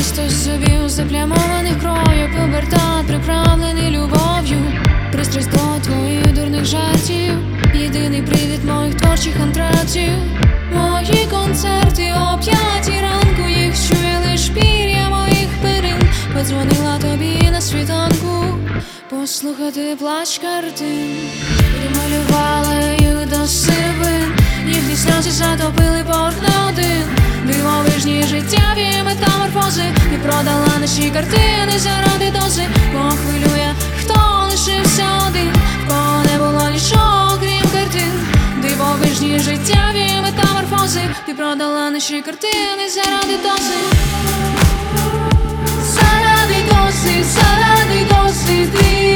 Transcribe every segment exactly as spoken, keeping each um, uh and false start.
Хтось собі у заплямованих кров'ю, пубертат приправлений любов'ю, пристрасть до твоїх дурних жартів, єдиний привід моїх творчих антраців. Мої концерти о п'ятій ранку, їх чує лиш пір'я моїх перин. Подзвонила тобі на світанку послухати плач картин. Прималювала їх до сивин, їхні сльози затопили поверх не один. Дивовижні життєві метаморфози, і продала наші картини заради дози. Кого хвилює, хто лишився один, в кого не було нічого, крім картин. Дивовижні життєві метаморфози, ти продала наші картини заради дози. Заради дози, заради дози ти,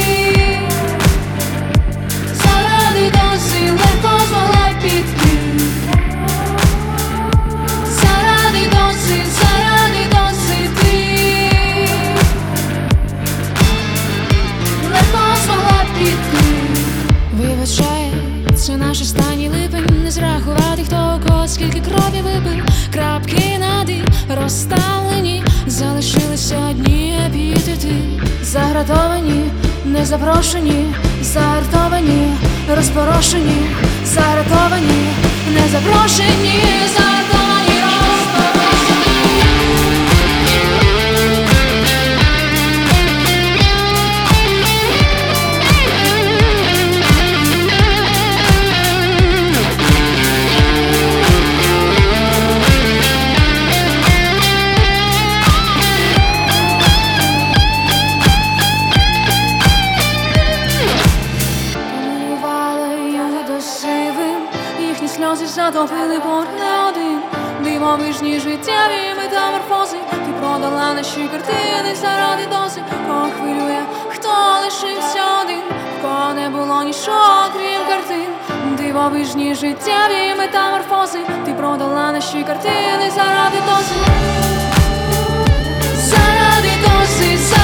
заради дози легко змогла піти. Заради дози, заради дози ти легко змогла піти. Вибачай, це наш останній липень, не зрахувати хто кого скільки крові випив. Крапки над «і» розставлені, залишилися одні епітети. Загратовані, незапрошені, загартовані, розпорошені. Загратовані, незапрошені, загартовані, розпорошені. Сльози затопили поверх не один. Дивовижні життєві метаморфози, ти продала наші картини заради дози. Кого хвилює, хто лишився один, в кого не було нічого, крім картин. Дивовижні життєві метаморфози, ти продала наші картини заради дози. Заради дози.